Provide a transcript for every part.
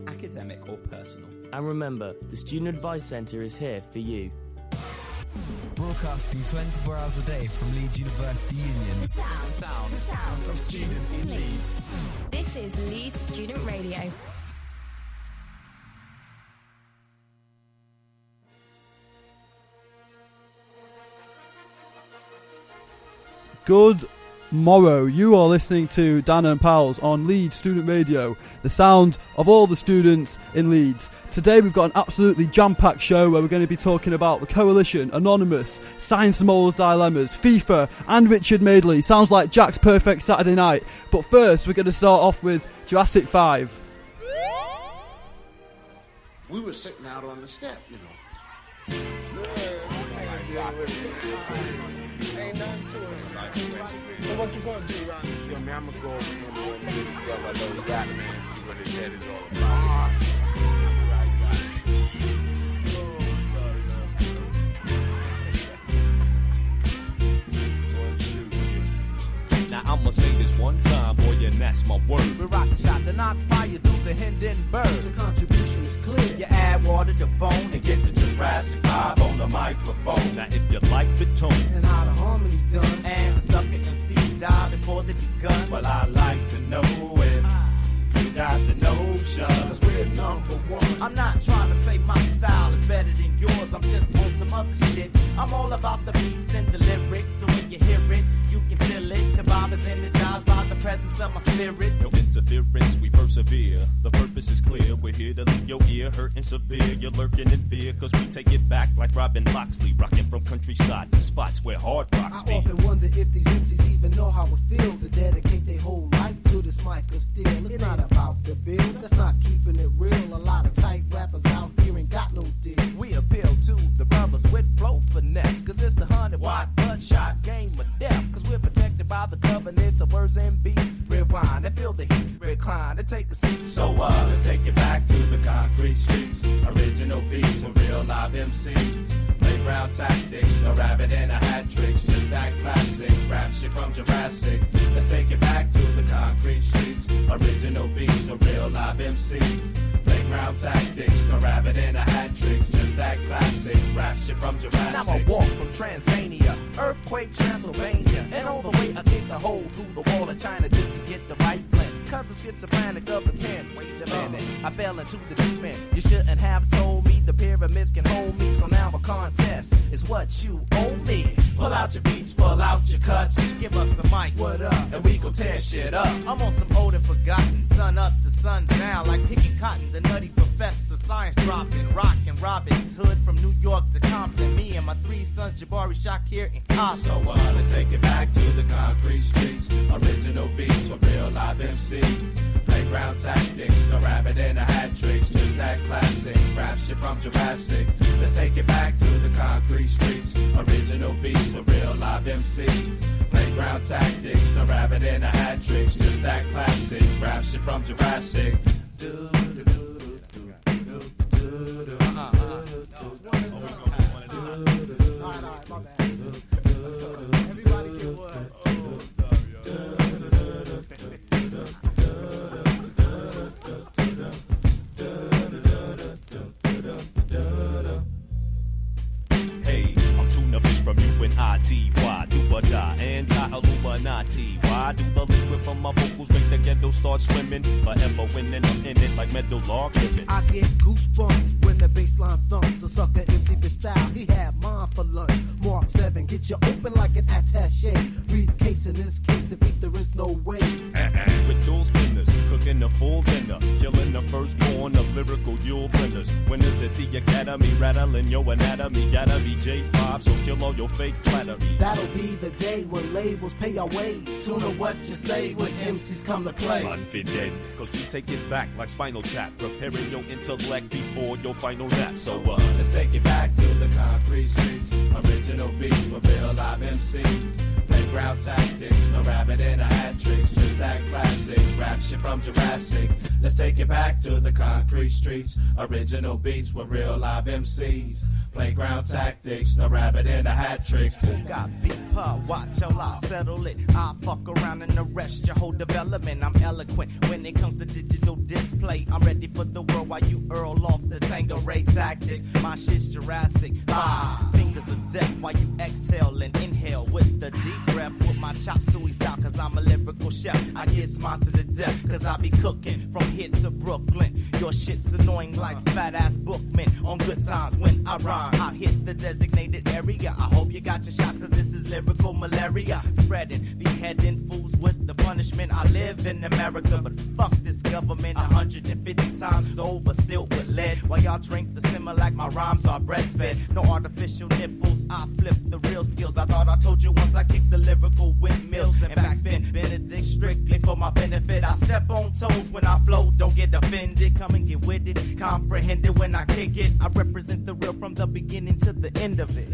academic or personal. And remember, the Student Advice Centre is here for you. Broadcasting 24 hours a day from Leeds University Union. The sound of students in Leeds. This is Leeds Student Radio. Good morrow. You are listening to Dan and Pals on Leeds Student Radio, the sound of all the students in Leeds. Today we've got an absolutely jam-packed show where we're going to be talking about the Coalition, Anonymous, Science and Moral Dilemmas, FIFA and Richard Madeley. Sounds like Jack's perfect Saturday night. But first we're going to start off with Jurassic 5. We were sitting out on the step, you know. Ain't nothing to it. So what you gonna do around this? Yo, man, I'm gonna go over here and get his brother. I know he got it, man. See what his head is all about. Now I'ma say this one time, boy, and that's my word. We rock the shot to knock fire through the Hindenburg. The contribution is clear. You add water to bone And get the Jurassic 5 on the microphone. Now if you like the tone and how the harmony's done, and the sucker MCs die before they begun, well, I like to know if you got the notion. cause we're number one. I'm not trying to say my style is better than yours. I'm just on some other shit. I'm all about the beats and the lyrics. So when you hear it, you can feel it. The vibe is energized by the presence of my spirit. No interference, we persevere. The purpose is clear. We're here to leave your ear hurting severe. You're lurking in fear, cause we take it back like Robin Loxley, rocking from countryside to spots where hard rocks be. I often wonder if these MCs even know how it feels to dedicate their whole life to this mic of steel. It's not about the bill, that's not keeping it real. A lot of tight rappers out here ain't got no deal. We appeal to the brothers with flow finesse, cause it's the 100-watt bloodshot game of death. Cause we're protected by the covenants of words and beats. Rewind and feel the heat, recline and take a seat. So let's take it back to the concrete streets. Original beats with real live MCs. Playground tactics, no rabbit and a hat tricks. Just that classic rap shit from Jurassic. Let's take it back to the concrete streets. Original beats with real live MCs. Playground tactics, no rabbit and a hat tricks. Just that classic rap shit from Jurassic. Now I walk from Transania, earthquake Transylvania, and all the way I kick a hole through the wall of China just to get the right blend. Cause I'm schizophrenic of the pen. Wait a minute, I fell into the deep end. You shouldn't have told me the pyramids can hold me. So now a contest is what you owe me. Pull out your beats, pull out your cuts. Give us a mic, What up? And we gon' tear shit up. I'm on some old and forgotten, sun up to sun down, like picking cotton. The nutty professor, science dropping, rockin' Robin's Hood from New York to Compton. Me and my 3 sons, Jabari, Shakir, and Cobb. So let's take it back to the concrete streets. Original beats with real live MCs. Playground tactics, no rabbit and a hat tricks. Just that classic rap shit from Jurassic. Let's take it back to the concrete streets. Original beats with real live MCs. Playground tactics, no rabbit and a hat tricks. Just that classic rap shit from Jurassic. Everybody get what? Hey, I'm tuna fish from UNIT. Why do or die? Anti-Illuminati. Why do the liquid from my vocals make the ghetto start swimming? Forever winning, I'm in it like metal log living. I get goosebumps when the baseline thumps. A sucker MC with style, he had mine for lunch. Mark 7, get you open like an attaché. Briefcase in this case, defeat there is no way. With tool spinners, cooking a full dinner, killing the firstborn of lyrical Yule blenders. Winners at the academy, rattling your anatomy. Gotta be J5, so kill all your fake flattery. That'll be the day when labels pay our way. Tune in what you say when MCs come to play. Confident, cause we take it back like Spinal Tap, preparing your intellect before your final nap. So let's take it back to the concrete streets. Original beats with real live MCs. Playground tactics, no rabbit in a hat tricks, just that classic rap shit from Jurassic. Let's take it back to the concrete streets. Original beats with real live MCs. Playground tactics, no rabbit in a hat tricks. Who got beef, huh? Watch till I settle it. I fuck around and arrest your whole development. I'm eloquent when it comes to digital display. I'm ready for the world while you earl off the Tangeray tactics. My shit's Jurassic. Fingers of death while you exhale and inhale with the deep breath with my chop suey style. Cause I'm a lyrical chef. I get smiles to the death. Cause I be cooking from here to Brooklyn. Your shit's annoying like fat ass bookmen. On good times when I rhyme, I hit the designated area. I hope you got your shots cause this is lyrical malaria. Spreading, beheading fools with the punishment. I live in America, but fuck this government. 150 times over, sealed with lead. While y'all drink the simmer like my rhymes are breastfed. No artificial nipples, I flip the real skills. I thought I told you once I kicked the lyrical windmills and backspin. Benedict strictly for my benefit. I step on toes when I flow, don't get offended. Come and get with it, comprehend it when I kick it. I represent the real from the beginning to the end of it.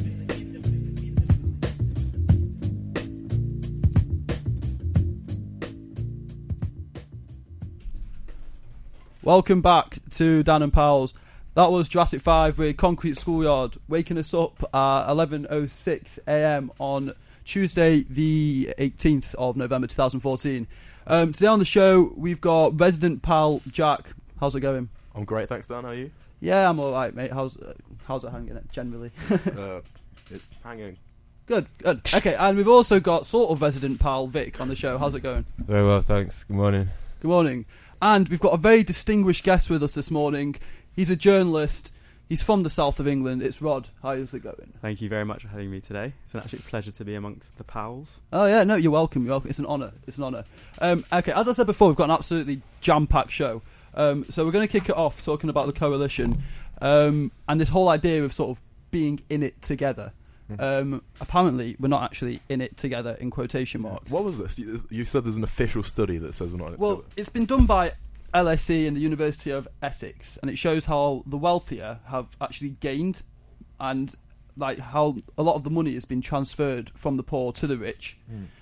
Welcome back to Dan and Pals. That was Jurassic 5 with Concrete Schoolyard, waking us up at 11:06 a.m. on Tuesday the 18th of November 2014. Today on the show we've got resident pal Jack. How's it going? I'm great, thanks Dan, how are you? Yeah, I'm alright mate. How's it hanging generally? It's hanging. Good. Okay, and we've also got sort of resident pal Vic on the show. How's it going? Very well, thanks. Good morning. Good morning. And we've got a very distinguished guest with us this morning. He's a journalist. He's from the south of England. It's Rod. How's it going? Thank you very much for having me today. It's an absolute pleasure to be amongst the pals. Oh yeah, no, you're welcome. It's an honour. Okay, as I said before, we've got an absolutely jam-packed show. So we're going to kick it off talking about the coalition and this whole idea of sort of being in it together. Apparently, we're not actually in it together in quotation marks. What was this? You said there's an official study that says we're not in it together. Well, it's been done by LSE and the University of Essex, and it shows how the wealthier have actually gained, and like how a lot of the money has been transferred from the poor to the rich.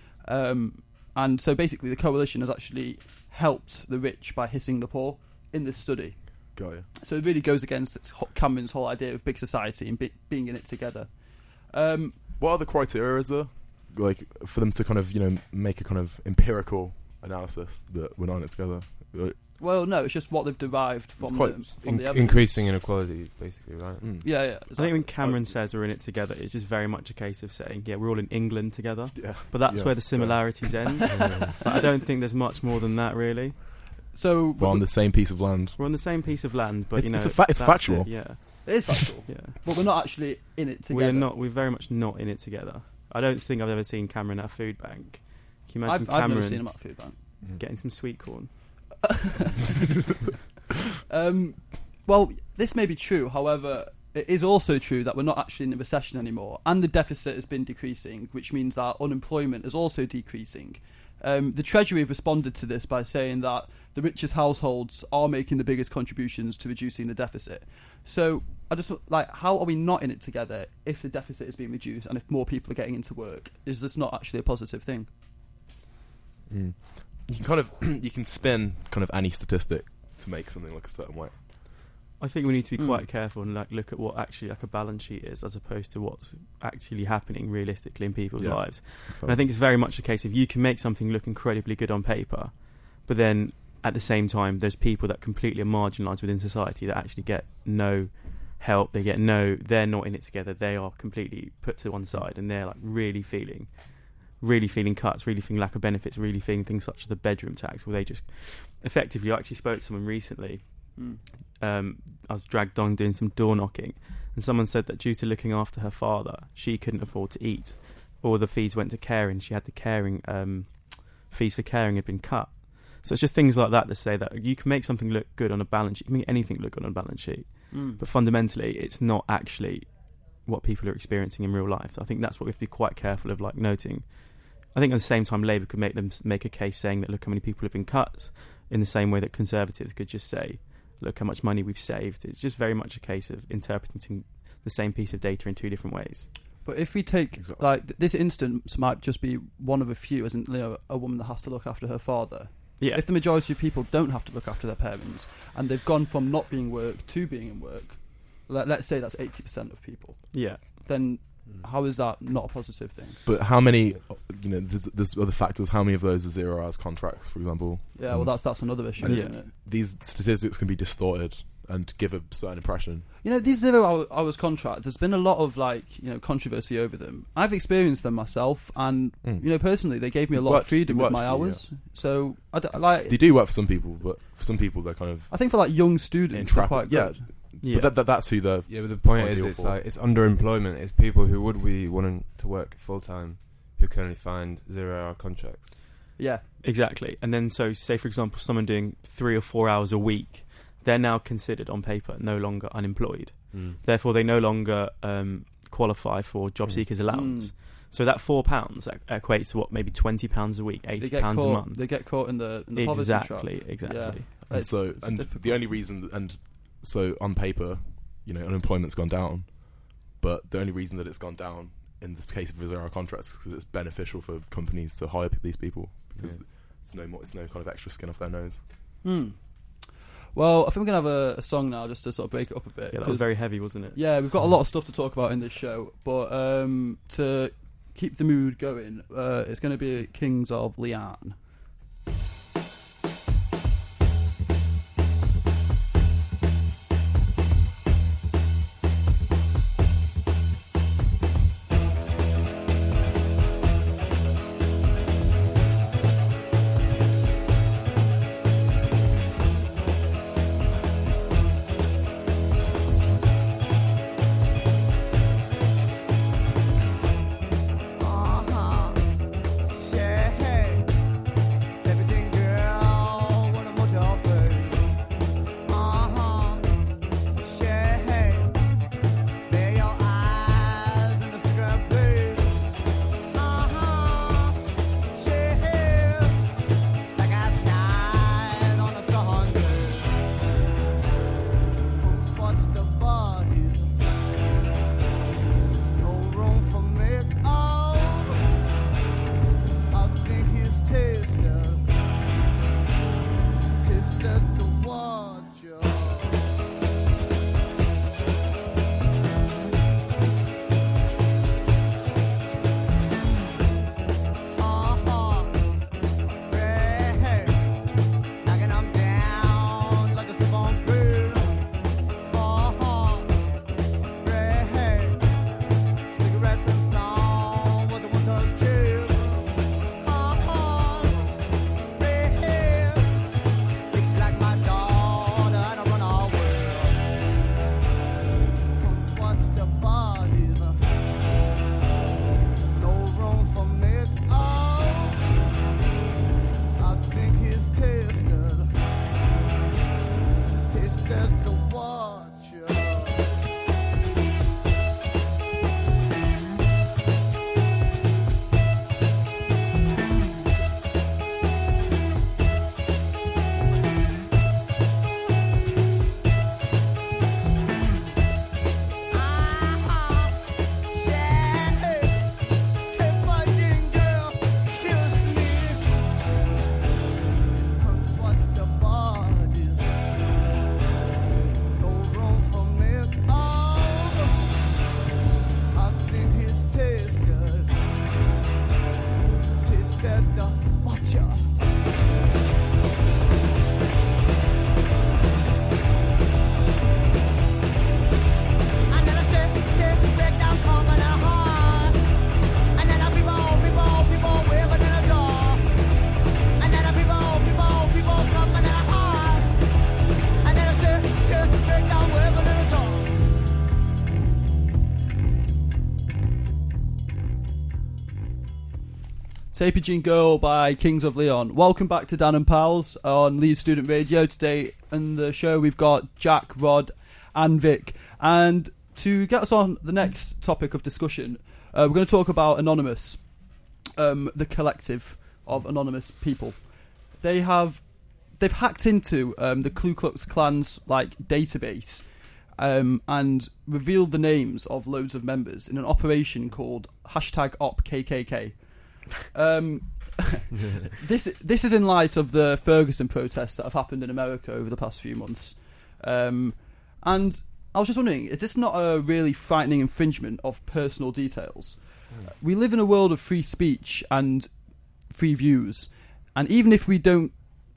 And so basically, the coalition has actually helped the rich by hitting the poor in this study. Got you. So it really goes against Cameron's whole idea of big society and being in it together. What other criteria is there, like, for them to kind of, make a kind of empirical analysis that we're not in it together? Well, no, it's just what they've derived from the evidence. Increasing inequality, basically, right? Yeah. Exactly. I think when Cameron says we're in it together, it's just very much a case of saying, yeah, we're all in England together. Yeah. But that's where the similarities end. But I don't think there's much more than that, really. So we're on the same piece of land. We're on the same piece of land, but it's factual. Yeah. It is factual. Yeah. But we're not actually in it together. We're very much not in it together. I don't think I've ever seen Cameron at a food bank. Can you imagine Cameron? I've never seen him at a food bank. Getting some sweet corn. Well, this may be true. However, it is also true that we're not actually in a recession anymore, and the deficit has been decreasing, which means that unemployment is also decreasing. The Treasury have responded to this by saying that the richest households are making the biggest contributions to reducing the deficit. So I just how are we not in it together if the deficit is being reduced and if more people are getting into work? Is this not actually a positive thing? You can spin kind of any statistic to make something look a certain way. I think we need to be quite careful and look at what actually a balance sheet is, as opposed to what's actually happening realistically in people's lives. Exactly. And I think it's very much a case of you can make something look incredibly good on paper, but then at the same time there's people that completely are marginalised within society that actually get no help. They're not in it together. They are completely put to one side, and they're really feeling cuts, really feeling lack of benefits, really feeling things such as the bedroom tax, where they just effectively. I actually spoke to someone recently. I was dragged on doing some door knocking, and someone said that due to looking after her father, she couldn't afford to eat. All the fees went to caring. She had the caring fees for caring had been cut. So it's just things like that to say that you can make something look good on a balance sheet. You can make anything look good on a balance sheet, but fundamentally, it's not actually what people are experiencing in real life. So I think that's what we have to be quite careful of, noting. I think at the same time, Labour could make a case saying that look how many people have been cut, in the same way that Conservatives could just say, look how much money we've saved. It's just very much a case of interpreting the same piece of data in two different ways. But if we take this instance, might just be one of a few, as in, a woman that has to look after her father. Yeah. If the majority of people don't have to look after their parents, and they've gone from not being in work to being in work, let's say that's 80% of people. Yeah. Then how is that not a positive thing? But how many, there's other factors. How many of those are 0 hours contracts, for example? Yeah, well, that's another issue, isn't it? These statistics can be distorted and give a certain impression. These 0 hours contracts, there's been a lot of controversy over them. I've experienced them myself, and personally, they gave me a lot of freedom with my hours. Yeah. So they do work for some people, but for some people, they're kind of. I think for young students, they're quite good. Yeah. But that's who they're. Yeah, but the point is, it's it's underemployment. It's people who would be wanting to work full time who can only find 0 hour contracts. Yeah, exactly. And then, so say for example, someone doing 3 or 4 hours a week, they're now considered on paper no longer unemployed. Therefore, they no longer qualify for job seekers allowance. So that £4 equates to what, maybe £20 a week, £80 a month. They get caught in the poverty trap. Exactly. Yeah. And the only reason, so on paper, unemployment's gone down, but the only reason that it's gone down in the case of 0 hour contracts is because it's beneficial for companies to hire these people because it's no kind of extra skin off their nose. Well, I think we're going to have a song now just to sort of break it up a bit. Yeah, that was very heavy, wasn't it? Yeah, we've got a lot of stuff to talk about in this show, but to keep the mood going, it's going to be Kings of Leon. Tapey Jean Girl by Kings of Leon. Welcome back to Dan and Pals on Leeds Student Radio. Today in the show we've got Jack, Rod and Vic. And to get us on the next topic of discussion, we're going to talk about Anonymous, the collective of anonymous people. They've hacked into the Ku Klux Klan's database, and revealed the names of loads of members in an operation called #OpKKK. This is in light of the Ferguson protests that have happened in America over the past few months. And I was just wondering, is this not a really frightening infringement of personal details? We live in a world of free speech and free views, and even if we don't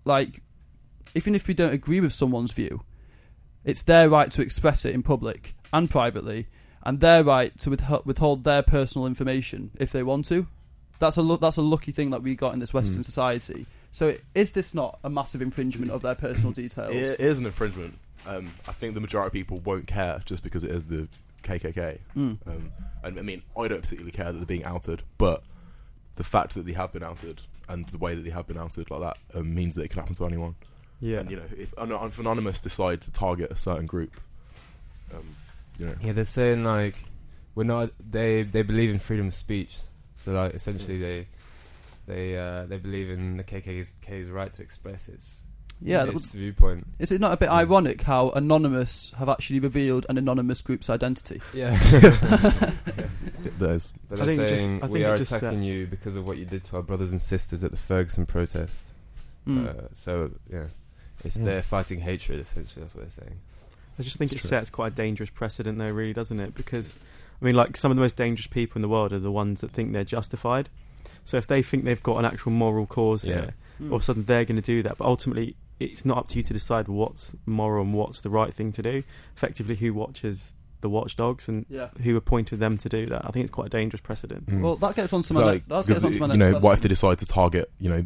agree with someone's view, it's their right to express it in public and privately, and their right to withhold their personal information if they want to. That's a lucky thing that we got in this Western society. So is this not a massive infringement of their personal details? It is an infringement. I think the majority of people won't care just because it is the KKK. And I mean, I don't particularly care that they're being outed, but the fact that they have been outed and the way that they have been outed like that means that it can happen to anyone. Yeah. And, if Anonymous decide to target a certain group, Yeah, they're saying, like, we're not... They believe in freedom of speech. So, like, essentially they believe in the KKK's right to express its viewpoint. Is it not a bit ironic how Anonymous have actually revealed an anonymous group's identity? Yeah. There's. But they're saying, we are attacking you because of what you did to our brothers and sisters at the Ferguson protest. So, yeah. They're fighting hatred, essentially, that's what they're saying. I just think it sets quite a dangerous precedent, though, really, doesn't it? Because, I mean, like, some of the most dangerous people in the world are the ones that think they're justified. So if they think they've got an actual moral cause here, all of a sudden they're going to do that. But ultimately, it's not up to you to decide what's moral and what's the right thing to do. Effectively, who watches the watchdogs and who appointed them to do that? I think it's quite a dangerous precedent. Well, that gets on to my next question. What if they decide to target, any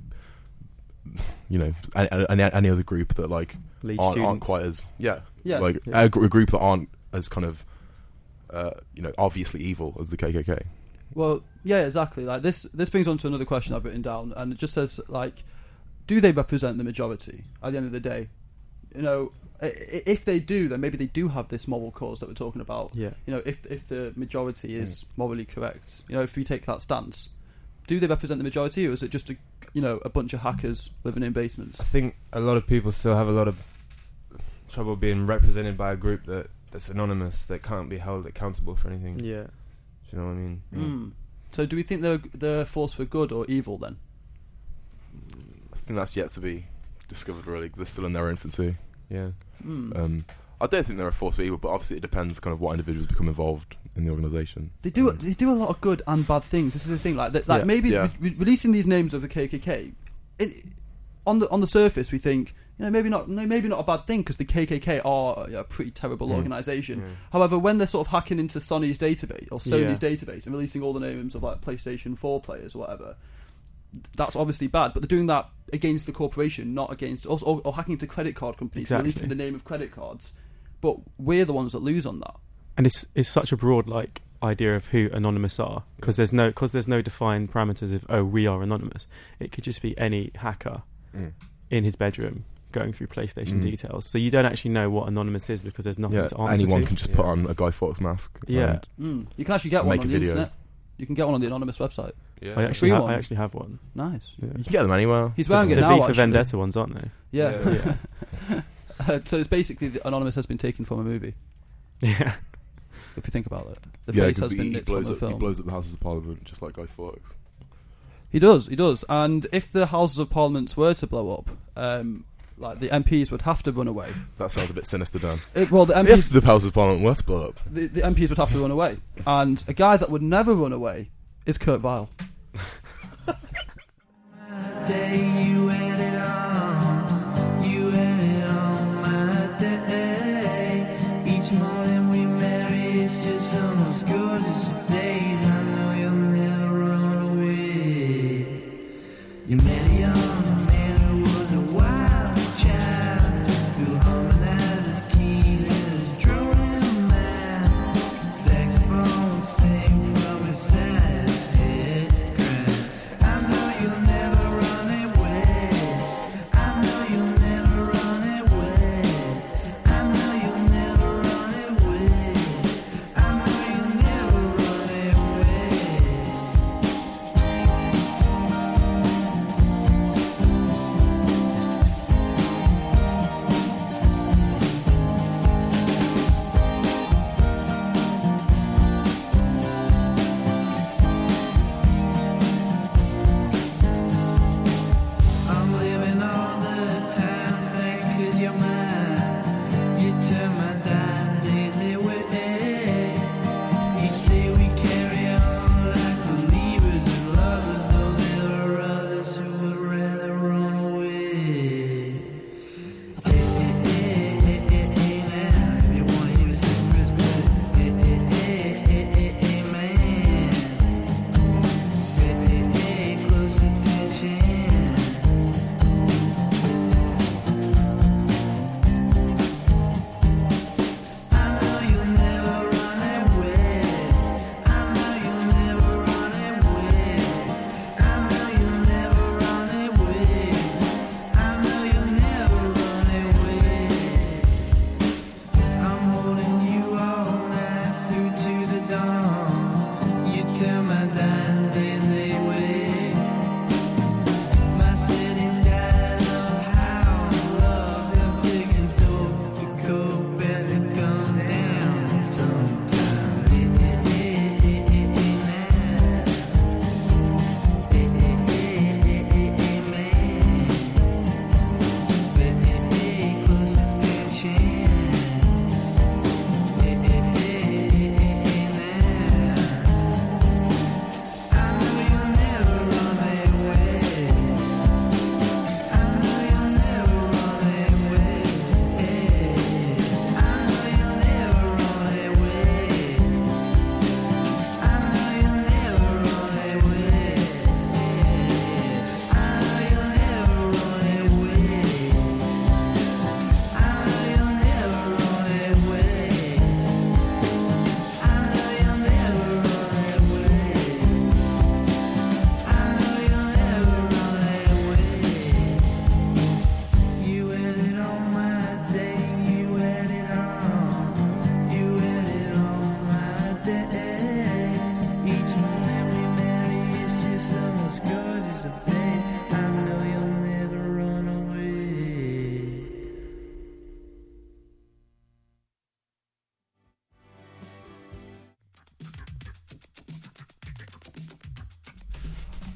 other group that aren't quite as a group that aren't as kind of obviously evil as the KKK. Well, yeah, exactly. Like this brings on to another question I've written down, and it just says, like, do they represent the majority at the end of the day? If they do, then maybe they do have this moral cause that we're talking about. Yeah. If the majority is morally correct, if we take that stance, do they represent the majority, or is it just a bunch of hackers living in basements? I think a lot of people still have a lot of trouble being represented by a group that's anonymous, that can't be held accountable for anything. Yeah. Do you know what I mean? Mm. So do we think they're a force for good or evil then? I think that's yet to be discovered, really. They're still in their infancy. Yeah. I don't think they're a force for evil, but obviously it depends kind of what individuals become involved in the organisation. They do a lot of good and bad things. This is the thing, releasing these names of the KKK. On the surface, we think maybe not a bad thing, because the KKK are a pretty terrible organisation. Yeah. However, when they're sort of hacking into Sony's database or Sony's database and releasing all the names of like PlayStation 4 players or whatever, that's obviously bad. But they're doing that against the corporation, not against or hacking into credit card companies, releasing the name of credit cards. But we're the ones that lose on that. And it's such a broad idea of who Anonymous are, because there's no defined parameters of we are Anonymous. It could just be any hacker in his bedroom going through PlayStation details. So you don't actually know what Anonymous is, because there's nothing to answer. Anyone can just put on a Guy Fawkes mask. Yeah. You can actually get one on the internet. You can get one on the Anonymous website. Yeah. I actually have one. Nice. Yeah. You can get them anywhere. He's wearing it now. The V for Vendetta ones, aren't they? Yeah. So it's basically Anonymous has been taken from a movie. Yeah. If you think about it, the face has been nicked from the film. He blows up the Houses of Parliament just like Guy Fawkes. He does. And if the Houses of Parliament were to blow up, the MPs would have to run away. That sounds a bit sinister, Dan. The MPs, if the Houses of Parliament were to blow up, the MPs would have to run away. And a guy that would never run away is Kurt Vile.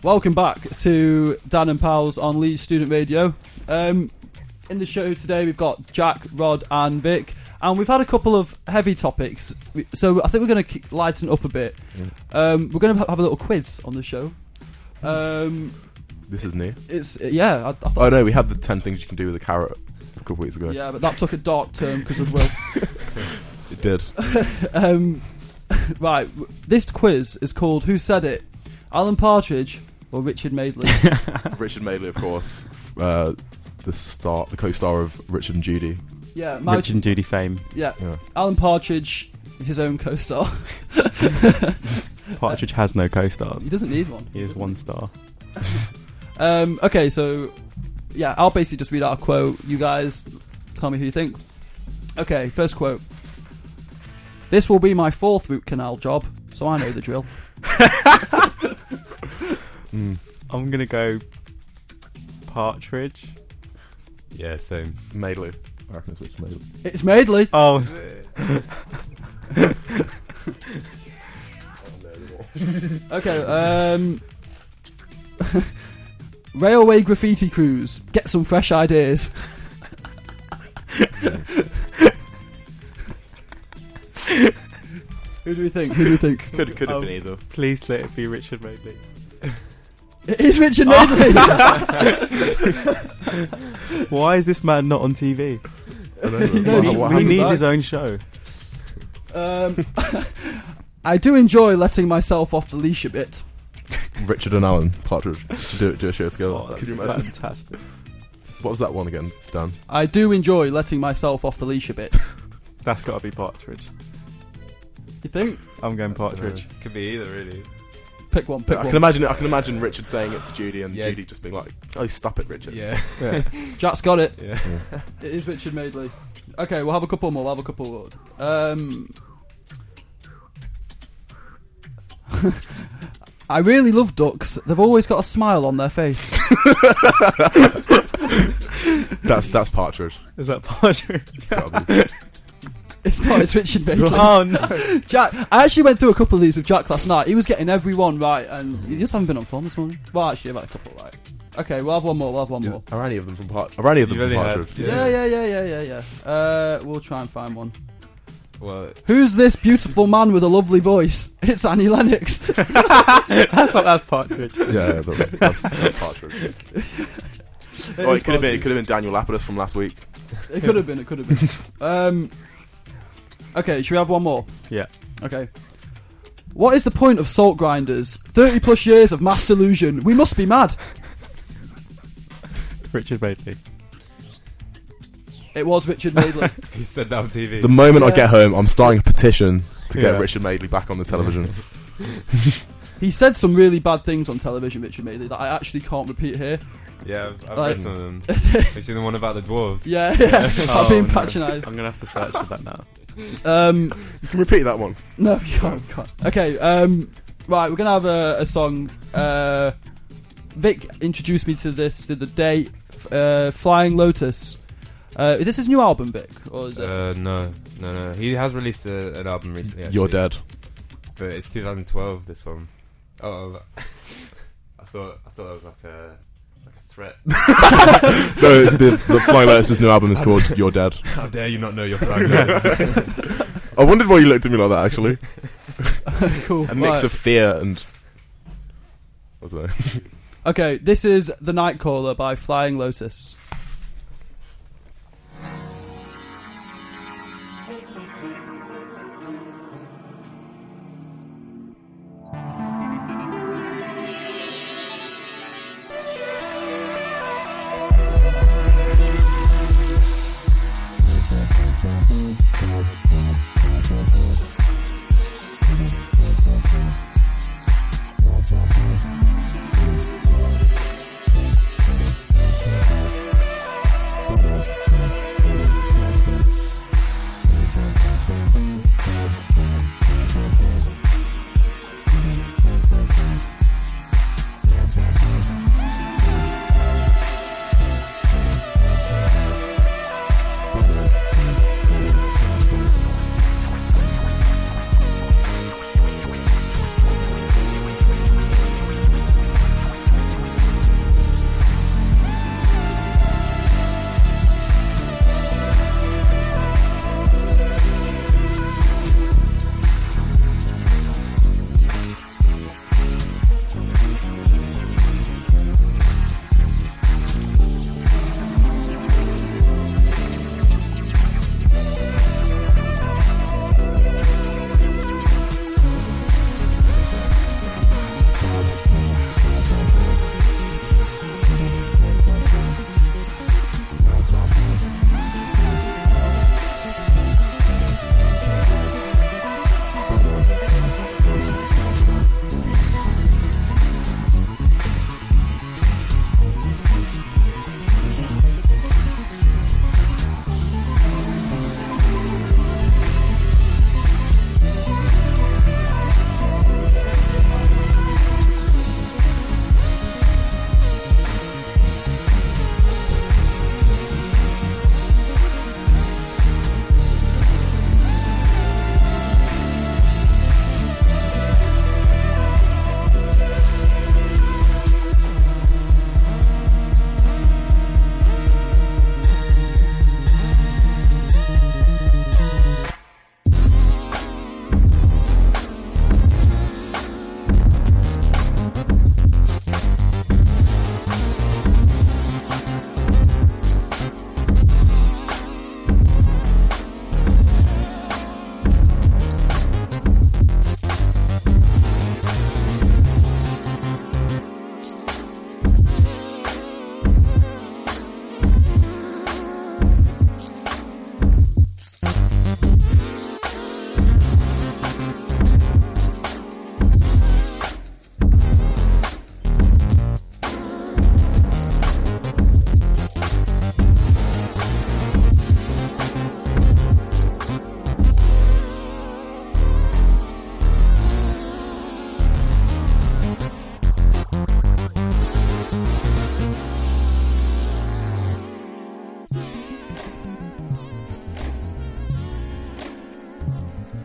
Welcome back to Dan and Pals on Leeds Student Radio. In the show today we've got Jack, Rod and Vic, and we've had a couple of heavy topics, so I think we're going to lighten up a bit. We're going to have a little quiz on the show. This is new. It's I thought, oh no, we had the 10 things you can do with a carrot a couple weeks ago. Yeah, but that took a dark turn because of Will. It did. Right, this quiz is called Who Said It? Alan Partridge or Richard Madeley? Richard Madeley, of course. The co-star of Richard and Judy. Yeah, Richard and Judy fame. Yeah. Alan Partridge, his own co-star. Partridge has no co-stars. He doesn't need one. He is one star. Okay, so yeah, I'll basically just read out a quote. You guys tell me who you think. Okay, first quote. This will be my 4th root canal job, so I know the drill. I'm gonna go Partridge. Yeah, same. Madeley. I reckon it's Richard Madeley. It's Madeley. Oh. Okay, railway graffiti crews, get some fresh ideas. Who do we think? Could have been either. Please let it be Richard Madeley. It is Richard Madeley. Why is this man not on TV? I don't know. He needs his own show. I do enjoy letting myself off the leash a bit. Richard and Alan Partridge to do a show together. Oh, Could you imagine? Fantastic. What was that one again, Dan? I do enjoy letting myself off the leash a bit. That's got to be Partridge. You think? I'm going Partridge. Could be either, really. Pick one. I can imagine Richard saying it to Judy and Judy just being like, "Oh, stop it, Richard." Yeah. Jack's got it. Yeah. It is Richard Madeley. Okay, we'll have a couple more. I really love ducks. They've always got a smile on their face. That's Partridge. Is that Partridge? It's gotta be. It's not, it's Richard Madeley. Oh no. Jack, I actually went through a couple of these with Jack last night. He was getting every one right, and you just haven't been on form this morning. Well, actually, I've had a couple right. Okay, we'll have one more. Are any of them from Partridge? Yeah. We'll try and find one. Well, who's this beautiful man with a lovely voice? It's Annie Lennox. That's Partridge. Yeah, that's Partridge. It could have been Daniel Lapidus from last week. It could have been. Okay, should we have one more? Yeah. Okay. What is the point of salt grinders? 30 plus years of mass delusion. We must be mad. Richard Madeley. It was Richard Madeley. He said that on TV. The moment I get home, I'm starting a petition to get Richard Madeley back on the television. He said some really bad things on television, Richard Madeley, that I actually can't repeat here. Yeah, I've read some of them. Have you seen the one about the dwarves? Yeah. I've been patronised. I'm going to have to search for that now. You can repeat that one. No, you can't. Okay, right, we're going to have a song. Vic introduced me to the day, Flying Lotus. Is this his new album, Vic? Or is it? No. He has released an album recently, actually. You're Dead. But it's 2012, this one. Oh, I thought that was like a threat. No, the Flying Lotus' new album is called You're Dead. How dare you not know you're Flying Lotus? I wondered why you looked at me like that, actually. Cool. A mix of fear and... I don't know. Okay, this is The Nightcaller by Flying Lotus.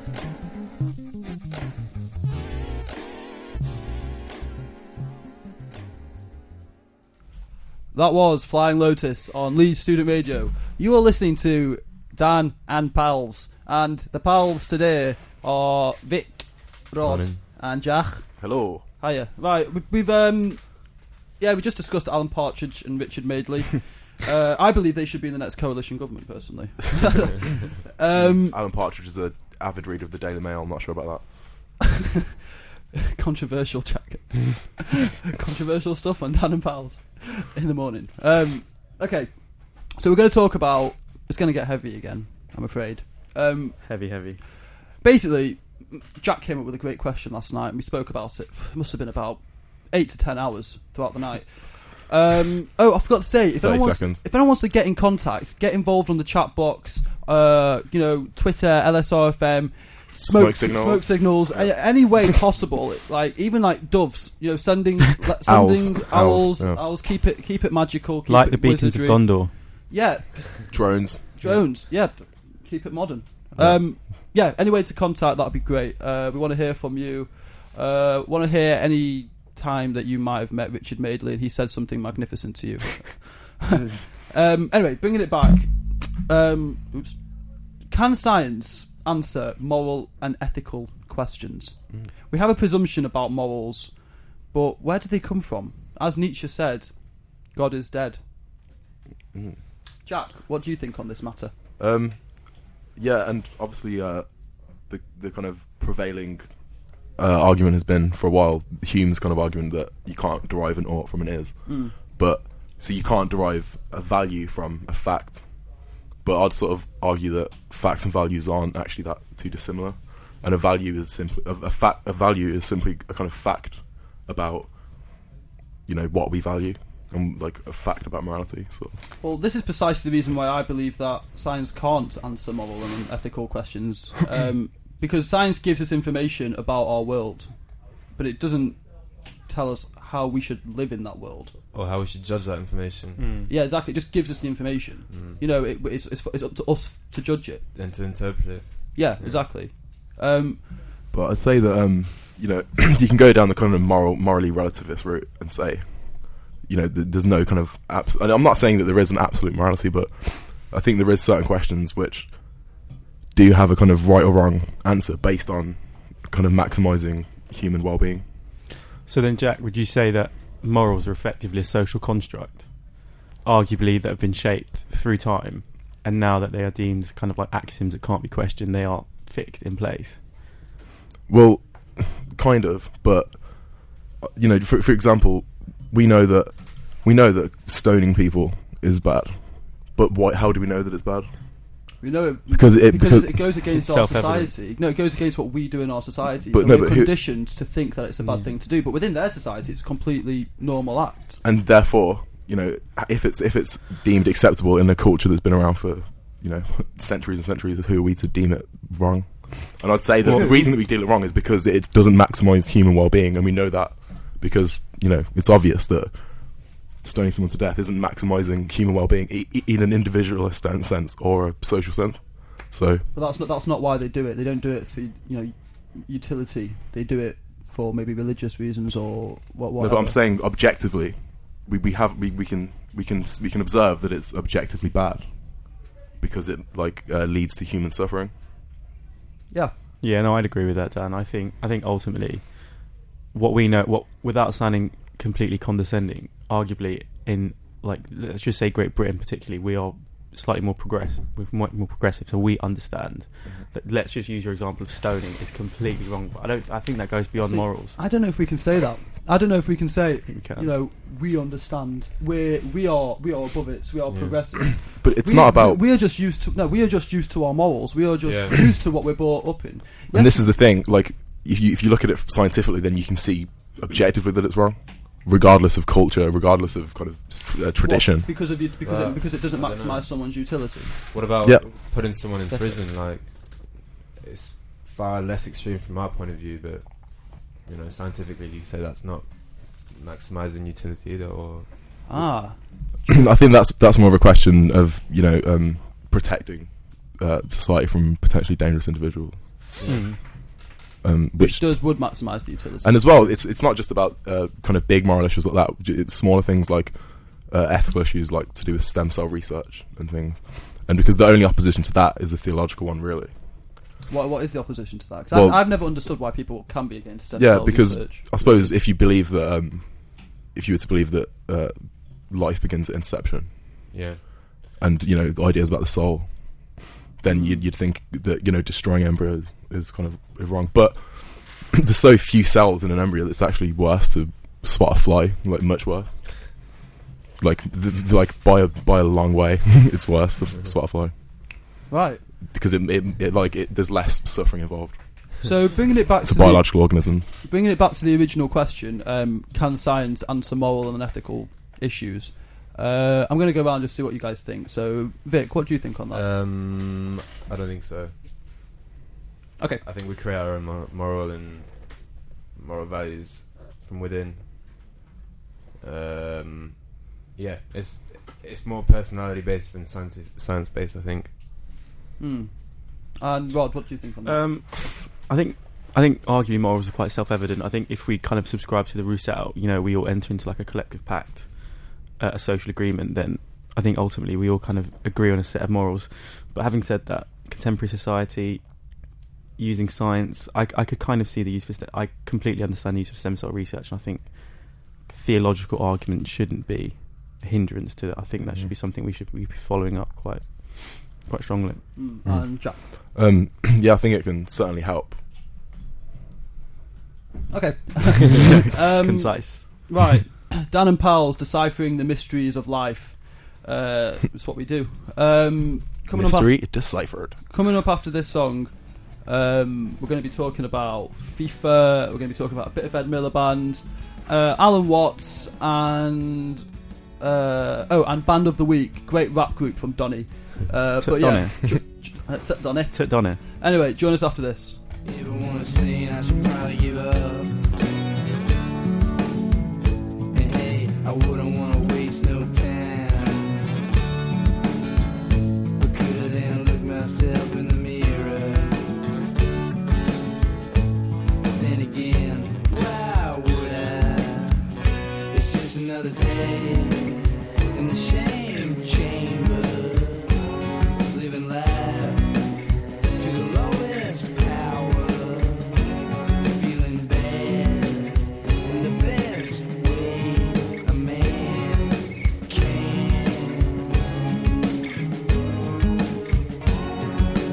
That was Flying Lotus on Leeds Student Radio. You are listening to Dan and Pals, and the pals today are Vic, Rod, Morning. and Jack. Hello. Hiya. Right, we just discussed Alan Partridge and Richard Madeley. I believe they should be in the next coalition government, personally. Alan Partridge is an avid reader of the Daily Mail. I'm not sure about that. Controversial, Jack. Controversial stuff on Dan and Pals in the morning. Okay, so we're going to talk about... It's going to get heavy again, I'm afraid. Heavy. Basically, Jack came up with a great question last night, and we spoke about it. It must have been about 8 to 10 hours throughout the night. I forgot to say, if anyone wants to get in contact, get involved on the chat box, Twitter, LSRFM, smoke signals, any way possible. Like even like doves, sending owls. Owls. Keep it magical. Keep like it the beacons wizardry. of Gondor. Yeah, drones. Yeah, keep it modern. Any way to contact, that'd be great. We want to hear from you. Want to hear any time that you might have met Richard Madeley and he said something magnificent to you. Anyway, bringing it back. Can science answer moral and ethical questions? We have a presumption about morals, but where do they come from? As Nietzsche said, God is dead. Jack, what do you think on this matter? Yeah, and obviously the kind of prevailing argument has been for a while Hume's kind of argument that you can't derive an ought from an is. But so you can't derive a value from a fact. But I'd sort of argue that facts and values aren't actually that too dissimilar, and a value is simply a value is simply a kind of fact about what we value, and like a fact about morality. So. Well, this is precisely the reason why I believe that science can't answer moral and ethical questions, because science gives us information about our world, but it doesn't tell us how we should live in that world. Or how we should judge that information. Yeah, exactly. It just gives us the information. It's up to us to judge it. And to interpret it. Yeah, exactly. But I'd say that, you can go down the kind of morally relativist route and say, there's no kind of... I'm not saying that there is an absolute morality, but I think there is certain questions which do have a kind of right or wrong answer based on kind of maximising human well-being. So then, Jack, would you say that morals are effectively a social construct, arguably that have been shaped through time, and now that they are deemed kind of like axioms that can't be questioned, they are fixed in place? Well, kind of, but for example, we know that stoning people is bad, but how do we know that it's bad? We know it because it goes against our society. No, it goes against what we do in our society. So we're conditioned to think that it's a bad thing to do. But within their society, it's a completely normal act. And therefore, if it's deemed acceptable in a culture that's been around for centuries and centuries, who are we to deem it wrong? And I'd say that the reason that we deem it wrong is because it doesn't maximise human well-being, and we know that because it's obvious that stoning someone to death isn't maximising human well-being in an individualist sense or a social sense. So, but that's not why they do it. They don't do it for utility. They do it for maybe religious reasons or whatever. No, but I'm saying objectively, we can observe that it's objectively bad because it leads to human suffering. Yeah. Yeah, no, I'd agree with that, Dan. I think ultimately, what we know, without sounding completely condescending, arguably in let's just say Great Britain particularly, we are slightly more progressed. We're more progressive, so we understand that. Let's just use your example of stoning is completely wrong. But I think that goes beyond morals. I don't know if we can say that. I don't know if we can say we understand. We are above it. So we are progressive. But it's not about. We are just used to our morals. We are just used to what we're brought up in. And this is the thing. Like if you look at it scientifically, then you can see objectively that it's wrong. Regardless of culture, regardless of kind of tradition, because it doesn't maximise someone's utility. What about putting someone in prison? Like, it's far less extreme from our point of view, but scientifically, you say that's not maximising utility either. Or I think that's more of a question of protecting society from potentially dangerous individuals. Which would maximise the utility. And as well, it's not just about kind of big moral issues like that. It's smaller things like ethical issues, like to do with stem cell research and things. And because the only opposition to that is a theological one, really. What is the opposition to that? Because I've never understood why people can be against stem cell because research. I suppose if you believe that, if you were to believe that life begins at inception, and the ideas about the soul, then you'd think that destroying embryos is kind of wrong. But there's so few cells in an embryo that it's actually worse to swat a fly, like much worse. Like by a long way, it's worse to swat a fly. Right. Because there's less suffering involved. So bringing it back to biological organisms. Bringing it back to the original question, can science answer moral and ethical issues? I'm going to go around and just see what you guys think. So Vic, what do you think on that? I don't think so. Okay. I think we create our own moral values from within. It's more personality based than science based, I think. And Rod, what do you think on that? I think arguably morals are quite self-evident. I think if we kind of subscribe to the Rousseau, we all enter into like a collective pact, a social agreement, then I think ultimately we all kind of agree on a set of morals. But having said that, contemporary society using science, I could kind of see the use for I completely understand the use of stem cell research, and I think theological argument shouldn't be a hindrance to that. I think that should be something we should be following up quite strongly. And Jack? I think it can certainly help. Okay. Concise. Right. Dan and Powell's Deciphering the Mysteries of Life. It's what we do. Mystery deciphered. Coming up after this song, we're going to be talking about FIFA, we're going to be talking about a bit of Ed Miliband, Alan Watts, and Band of the Week, great rap group from Donny. Donny. Anyway, join us after this. If I want to sing, I should probably give up. And hey, I wouldn't want to waste no time. But could I then look myself in the mirror? Then again, why would I? It's just another day in the shame chamber. Living life to the lowest power, feeling bad in the best way a man can.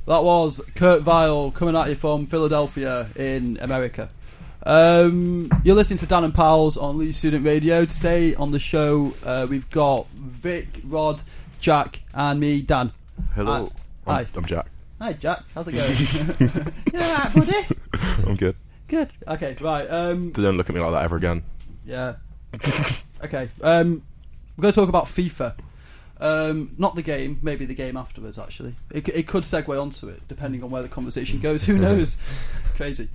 That was Kurt Vile coming at you from Philadelphia in America. You're listening to Dan and Pals on Leeds Student Radio. Today on the show, we've got Vic, Rod, Jack, and me, Dan. Hello. Hi. I'm Jack. Hi, Jack. How's it going? You alright, buddy? I'm good. Good. Okay, right. Don't look at me like that ever again. Yeah. Okay. We're going to talk about FIFA. Not the game, maybe the game afterwards, actually. It could segue onto it, depending on where the conversation goes. Who knows? It's crazy.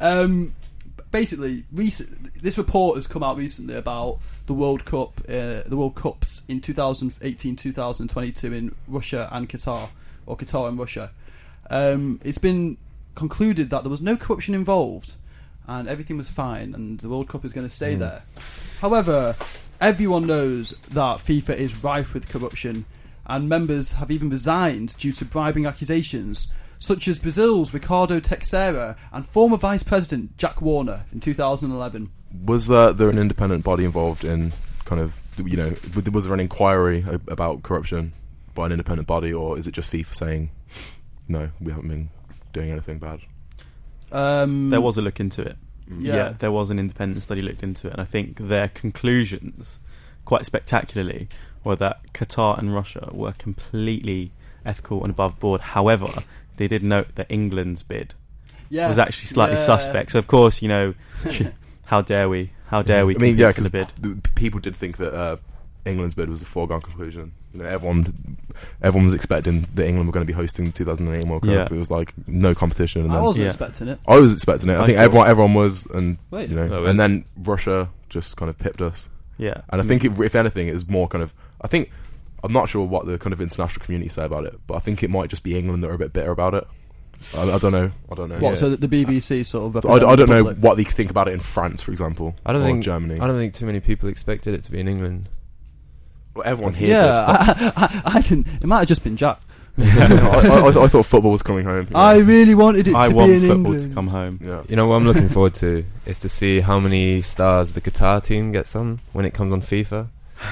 Basically, this report has come out recently about the World Cup, the World Cups in 2018-2022 in Russia and Qatar, or Qatar and Russia. It's been concluded that there was no corruption involved, and everything was fine, and the World Cup is going to stay there. However, everyone knows that FIFA is rife with corruption, and members have even resigned due to bribing accusations, such as Brazil's Ricardo Teixeira and former Vice President Jack Warner in 2011. Was there an independent body involved in kind of, was there an inquiry about corruption by an independent body, or is it just FIFA saying, no, we haven't been doing anything bad? There was a look into it. Yeah, there was an independent study looked into it, and I think their conclusions, quite spectacularly, were that Qatar and Russia were completely ethical and above board. However, they did note that England's bid was actually slightly suspect. So, of course, how dare we? How dare we? I mean, yeah, because the bid. People did think that England's bid was a foregone conclusion. Everyone was expecting that England were going to be hosting the 2008 World Cup. Yeah. It was like no competition. And I then, wasn't expecting it. I was expecting it. I think everyone was, and Wait. and then Russia just kind of pipped us. Yeah, and I think if anything, it was more kind of. I'm not sure what the kind of international community say about it, but I think it might just be England that are a bit bitter about it. I don't know. What? So the BBC sort of. So I don't know what they think about it in France, for example. I don't think Germany. I don't think too many people expected it to be in England. Well, everyone here. Yeah, I didn't. It might have just been Jack. I thought football was coming home. Yeah. I really wanted it. I to want be in football England. to come home. Yeah. What I'm looking forward to is to see how many stars the Qatar team gets on when it comes on FIFA.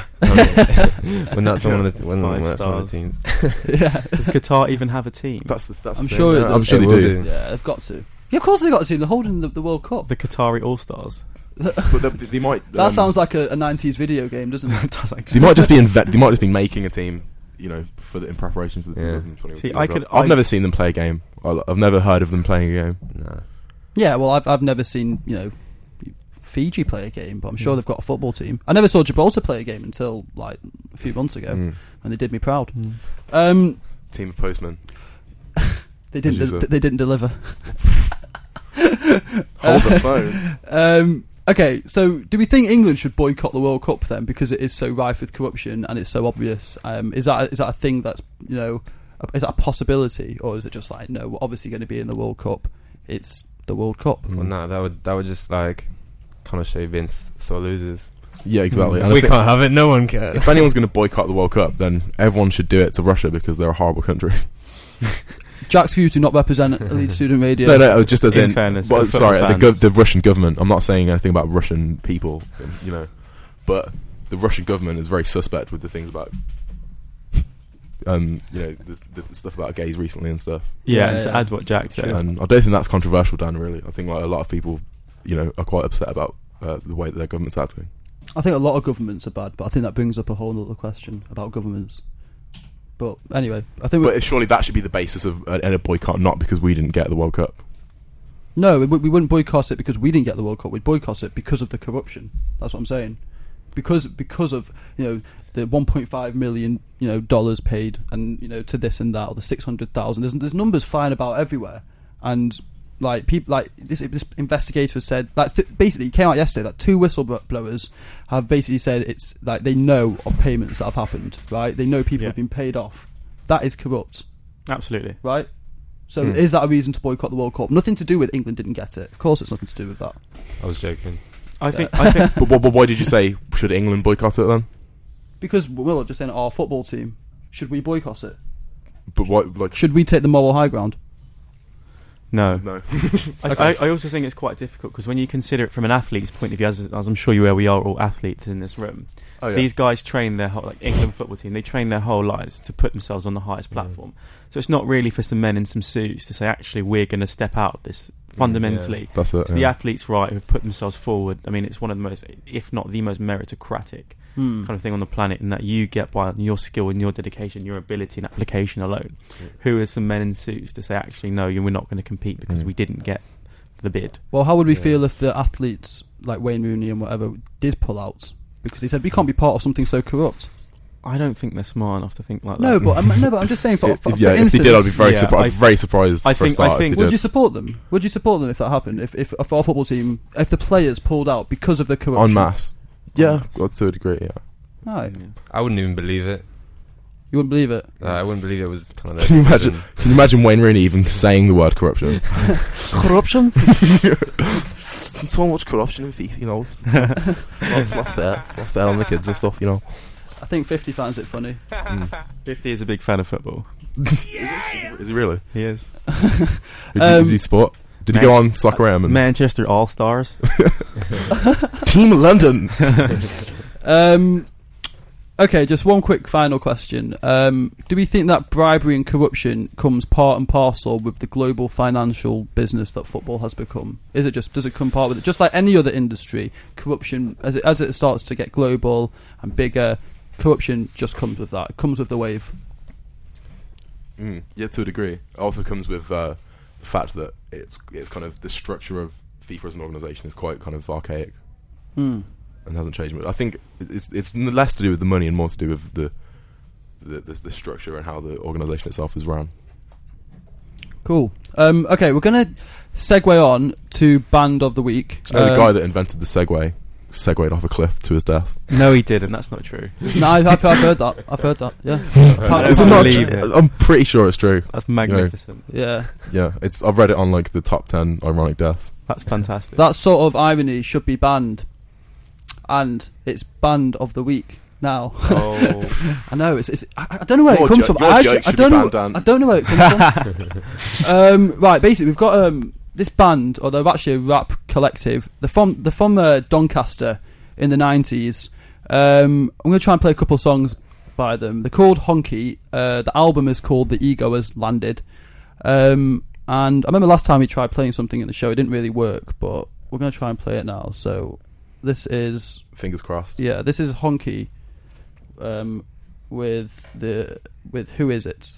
when that's one of the teams. Yeah. Does Qatar even have a team? That's I'm sure. I'm sure they do. Yeah, they've got to. Yeah, of course they've got a team. They're holding the World Cup. The Qatari All Stars. But they might. That sounds like a 90s video game, doesn't it? It does actually. They might just be they might just be making a team, in preparation for the 2020. See, I've never seen them play a game. I've never heard of them playing a game. No. Yeah, well, I've never seen Fiji play a game, but I'm sure they've got a football team. I never saw Gibraltar play a game until like a few months ago, and they did me proud. Team of postmen. They didn't deliver. Hold the phone. Okay, so do we think England should boycott the World Cup then, because it is so rife with corruption and it's so obvious? Is that a thing that's is that a possibility, or is it just like, no, we're obviously going to be in the World Cup? It's the World Cup. Well, no, that would just like kind of show being sore losers. Yeah, exactly. If we can't have it, no one can. If anyone's going to boycott the World Cup, then everyone should do it to Russia, because they're a horrible country. Jack's views do not represent Leeds Student Radio. No, just as in fairness. Sorry, the Russian government. I'm not saying anything about Russian people, but the Russian government is very suspect with the things about, the stuff about gays recently and stuff. Yeah, and to add what Jack said, and I don't think that's controversial, Dan. Really, I think like a lot of people, are quite upset about the way that their government's acting. I think a lot of governments are bad, but I think that brings up a whole other question about governments. But anyway, I think. But surely that should be the basis of a boycott, not because we didn't get the World Cup. No, we wouldn't boycott it because we didn't get the World Cup. We'd boycott it because of the corruption. That's what I'm saying. Because of the $1.5 million dollars paid, and to this and that, or the 600,000. There's numbers flying about everywhere, and like people like this investigator said, basically it came out yesterday that 2 whistleblowers have basically said it's like they know of payments that have happened, right? They know people have been paid off. That is corrupt. Absolutely. Right? So is that a reason to boycott the World Cup? Nothing to do with England didn't get it. Of course it's nothing to do with that. I was joking. I think but why did you say should England boycott it then? Because we're just saying our football team, should we boycott it? But what, like, should we take the moral high ground? No. Okay. I also think it's quite difficult because when you consider it from an athlete's point of view, as I'm sure you are, we are all athletes in this room. Oh, yeah. These guys train their whole, like England football team, they train their whole lives to put themselves on the highest platform. So it's not really for some men in some suits to say, actually, we're going to step out of this. Fundamentally, that's it. It's the athletes, right, who've put themselves forward. I mean, it's one of the most, if not the most meritocratic kind of thing on the planet, in that you get by your skill and your dedication, your ability and application alone. Who are some men in suits to say, actually, no, we're not going to compete because we didn't get the bid? Well, how would we feel if the athletes like Wayne Rooney and whatever did pull out because he said we can't be part of something so corrupt? I don't think they're smart enough to think like that. No, but I'm just saying. For if they instance, did, I'd be very surprised. I think. Would you support them? Would you support them if that happened? If our football team, if the players pulled out because of the corruption en masse? Yeah, well, to a degree. Yeah. No, I wouldn't even believe it. You wouldn't believe it? I wouldn't believe it was kind of. Can you imagine Wayne Rooney even saying the word corruption? Corruption? So much corruption in FIFA, you know. It's not fair. It's not fair on the kids and stuff, you know. I think 50 finds it funny. 50 is a big fan of football. Is he really? He is. Is he sport? Did he go on Soccer AM? And Manchester All-Stars. Team London. Okay, just one quick final question. Do we think that bribery and corruption comes part and parcel with the global financial business that football has become? Does it come part with it? Just like any other industry, corruption, as it starts to get global and bigger, corruption just comes with that. It comes with the wave. Yeah, to a degree. It also comes with the fact that it's kind of the structure of FIFA as an organisation is quite kind of archaic and hasn't changed much. I think it's less to do with the money and more to do with the structure and how the organisation itself is run. Cool. Okay, we're going to segue on to Band of the Week. You know, the guy that invented the Segway segued off a cliff to his death. No, he didn't. That's not true. No, I've heard that. I've heard that. Yeah. Is it not true? I'm pretty sure it's true. That's magnificent. You know, yeah. I've read it on like the top 10 ironic deaths. That's fantastic. That sort of irony should be banned, and it's Band of the Week now. Oh, I know. I don't know where it comes from. I don't know where it comes from. Right. Basically, we've got this band, or they're actually a rap collective. They're from Doncaster in the 90s. I'm going to try and play a couple of songs by them. They're called Honky. The album is called The Ego Has Landed. And I remember last time we tried playing something in the show, it didn't really work, but we're going to try and play it now. So this is... Fingers crossed. Yeah, this is Honky with Who Is It?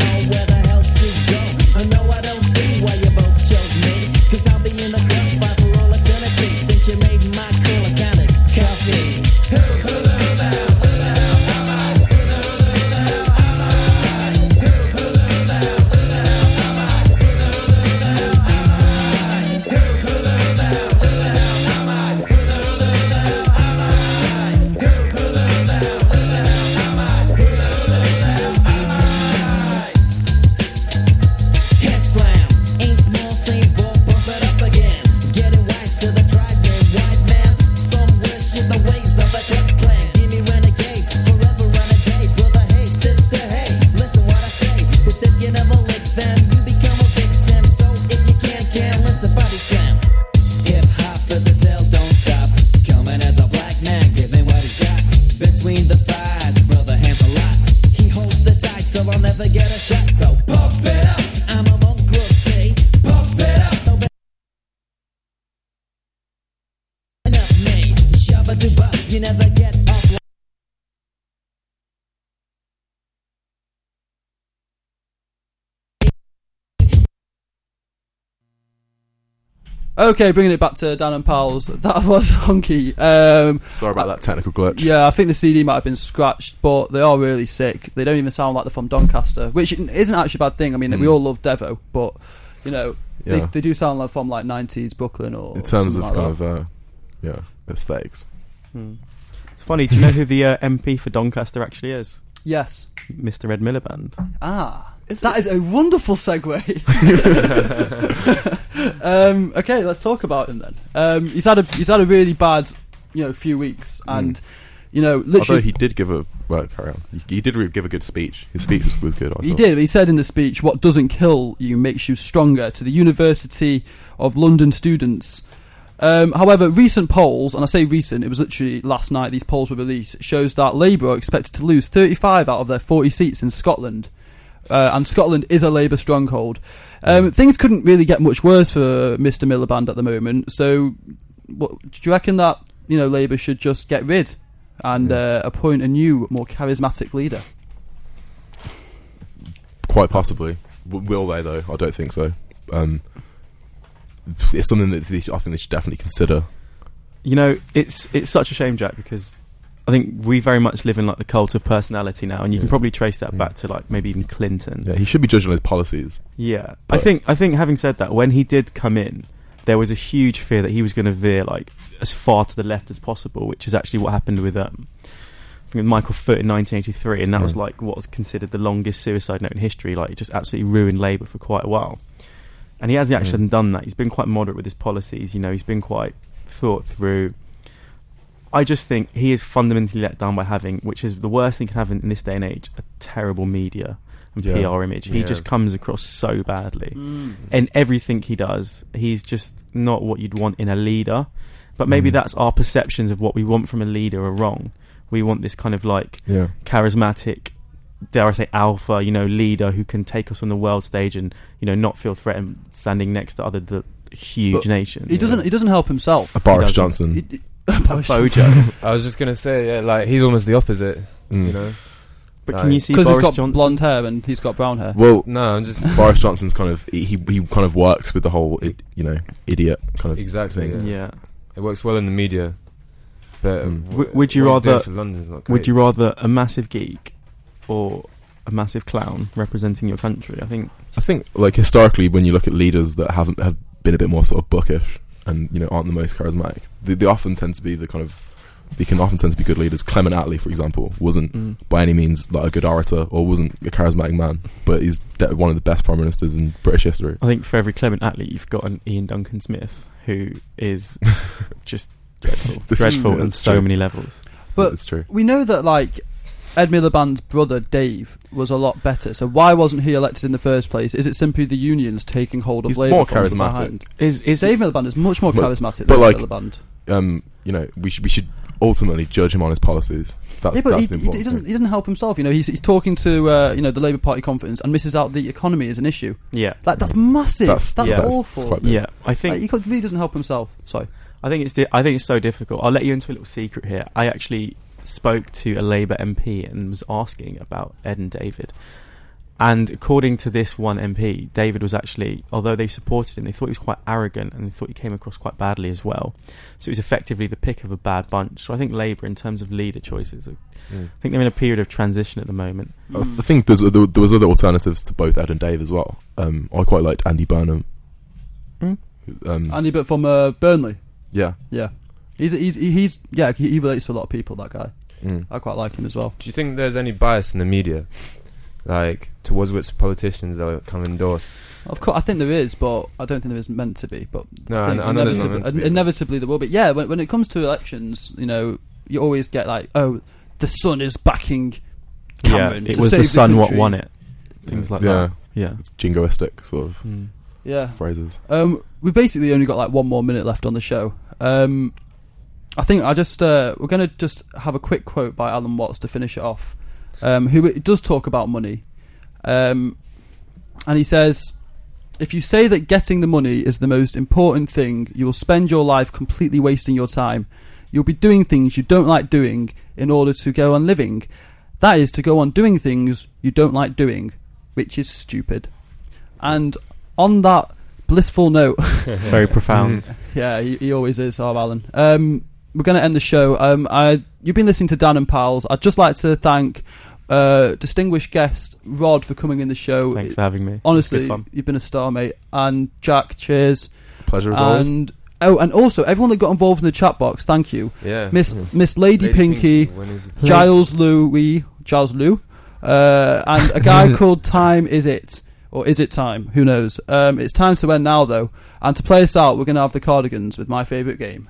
Why you both chose me? 'Cause I'll be in the crossfire then you become a victim. So if you can't learn to body slam. Hip hop, but the tail don't stop. Coming as a black man, giving what he's got. Between the thighs, brother hands a lot. He holds the tight, so I'll never get a shot. So pump it up. I'm a mongrel, say, pump it up. No better me. Shabba doo you never get off. Okay, bringing it back to Dan and Pals. That was honky. Sorry about that technical glitch. Yeah, I think the CD might have been scratched, but they are really sick. They don't even sound like they're from Doncaster, which isn't actually a bad thing. I mean, we all love Devo, but you know, they do sound like from like 90s Brooklyn or. In terms of like kind of aesthetics. It's funny. Do you know who the MP for Doncaster actually is? Yes, Mr. Ed Miliband. That is a wonderful segue. Okay, let's talk about him then. He's had a really bad, few weeks, and literally. Although he did give carry on. He did give a good speech. His speech was good. He did. He said in the speech, "What doesn't kill you makes you stronger." To the University of London students. However, recent polls, and I say recent, it was literally last night. These polls were released. Shows that Labour are expected to lose 35 out of their 40 seats in Scotland. And Scotland is a Labour stronghold. Things couldn't really get much worse for Mr. Miliband at the moment. So, do you reckon that Labour should just get rid and appoint a new, more charismatic leader? Quite possibly. Will they though? I don't think so. It's something that I think they should definitely consider. It's such a shame, Jack, because I think we very much live in like the cult of personality now, and you can probably trace that back to like maybe even Clinton. Yeah, he should be judged on his policies. Yeah, I think having said that, when he did come in, there was a huge fear that he was going to veer like as far to the left as possible, which is actually what happened with Michael Foot in 1983, and that was like what was considered the longest suicide note in history. Like, it just absolutely ruined Labour for quite a while. And he hasn't actually done that. He's been quite moderate with his policies. He's been quite thought through. I just think he is fundamentally let down by having, which is the worst thing you can have in this day and age, a terrible media and PR image. He just comes across so badly. And everything he does, he's just not what you'd want in a leader. But maybe that's our perceptions of what we want from a leader are wrong. We want this kind of like charismatic, dare I say, alpha, leader who can take us on the world stage and, not feel threatened standing next to other huge nations. He doesn't help himself. Boris Johnson. Bojo. I was just gonna say, he's almost the opposite. But can you see because Boris he's got Johnson? blonde hair and he's got brown hair? Well, no, I'm just Boris Johnson's kind of he kind of works with the whole idiot kind of thing. Yeah, it works well in the media. But would you rather a massive geek or a massive clown representing your country? I think like historically, when you look at leaders that have been a bit more sort of bookish and aren't the most charismatic, they often tend to be they can often tend to be good leaders. Clement Attlee, for example, wasn't by any means like a good orator or wasn't a charismatic man, but he's one of the best prime ministers in British history. I think for every Clement Attlee, you've got an Ian Duncan Smith who is just dreadful on so many levels. But it's true. We know that like Ed Miliband's brother Dave was a lot better. So why wasn't he elected in the first place? Is it simply the unions taking hold of He's Labour? More charismatic. Is Dave Miliband is much more charismatic than Miliband. We should ultimately judge him on his policies. That's the important thing. He doesn't help himself. He's talking to the Labour Party conference and misses out the economy as an issue. Yeah, that's massive. That's awful. Quite big. I think he really doesn't help himself. Sorry. I think it's so difficult. I'll let you into a little secret here. I actually spoke to a Labour MP and was asking about Ed and David. And according to this one MP, David was actually, although they supported him, they thought he was quite arrogant and they thought he came across quite badly as well. So it was effectively the pick of a bad bunch. So I think Labour, in terms of leader choices, I think they're in a period of transition at the moment. I think there was other alternatives to both Ed and Dave as well. I quite liked Andy Burnham. Andy, but from Burnley. Yeah. He relates to a lot of people, that guy. I quite like him as well. Do you think there's any bias in the media, like towards which politicians they'll kind of endorse? Of course, I think there is, but I don't think there is meant to be. But no, I know there's not meant to be. Inevitably there will be. Yeah, when it comes to elections, you always get like, oh, the Sun is backing Cameron. It was the Sun what won it. Things like that. it's jingoistic sort of phrases. We've basically only got like 1 more minute left on the show. I think we're going to just have a quick quote by Alan Watts to finish it off, who does talk about money. And he says, if you say that getting the money is the most important thing, you will spend your life completely wasting your time. You'll be doing things you don't like doing in order to go on living. That is to go on doing things you don't like doing, which is stupid. And on that blissful note... It's very profound. Yeah, he always is, Alan. We're going to end the show. You've been listening to Dan and Pals. I'd just like to thank distinguished guest Rod for coming in the show. Thanks for having me. Honestly, you've been a star, mate. And Jack, cheers. Pleasure as always. And also, everyone that got involved in the chat box, thank you. Yeah. Miss Lady Pinky, Giles Lou, and a guy called Time Is It. Or is it time? Who knows? It's time to end now, though. And to play us out, we're going to have the Cardigans with My Favourite Game.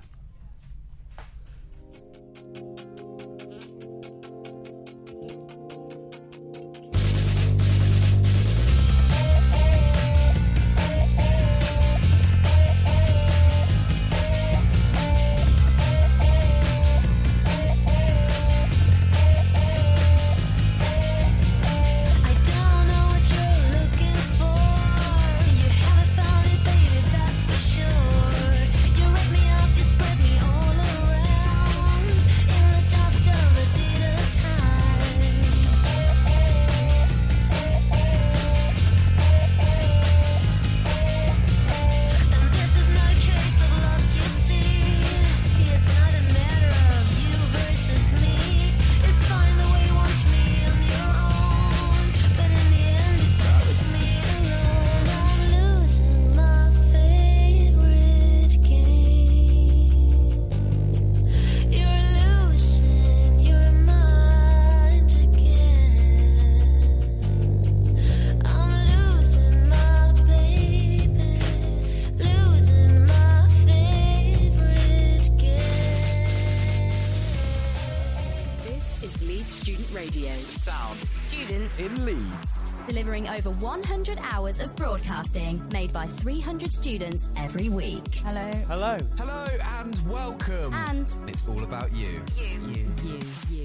in Leeds. Delivering over 100 hours of broadcasting made by 300 students every week. Hello. Hello. Hello and welcome. And it's all about you. You.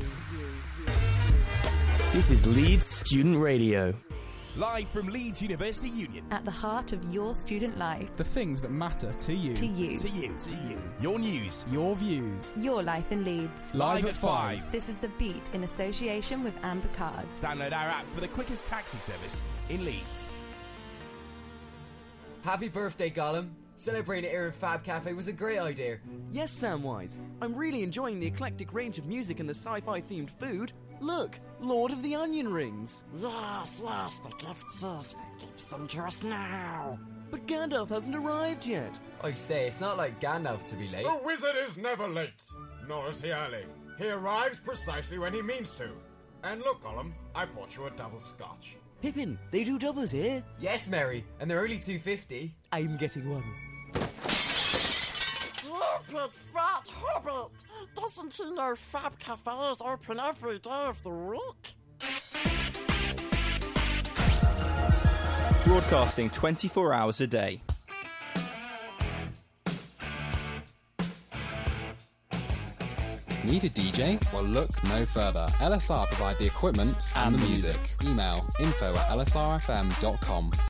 This is Leeds Student Radio. Live from Leeds University Union. At the heart of your student life. The things that matter to you. To you. To you. To you. Your news. Your views. Your life in Leeds. Live at 5. This is The Beat in association with Amber Cards. Download our app for the quickest taxi service in Leeds. Happy birthday, Gollum. Celebrating it here in Fab Cafe was a great idea. Yes, Samwise. I'm really enjoying the eclectic range of music and the sci-fi themed food. Look, Lord of the Onion Rings. Yes, the gifts. Give them to us now. But Gandalf hasn't arrived yet. I say, it's not like Gandalf to be late. The wizard is never late, nor is he early. He arrives precisely when he means to. And look, Gollum, I brought you a double scotch. Pippin, they do doubles here. Yes, Mary, and they're only $2.50. I'm getting one. Stupid fat hobbit! Doesn't he know Fab Cafe is open every day of the week? Broadcasting 24 hours a day. Need a DJ? Well, look no further. LSR provide the equipment and the music. Email info@lsrfm.com.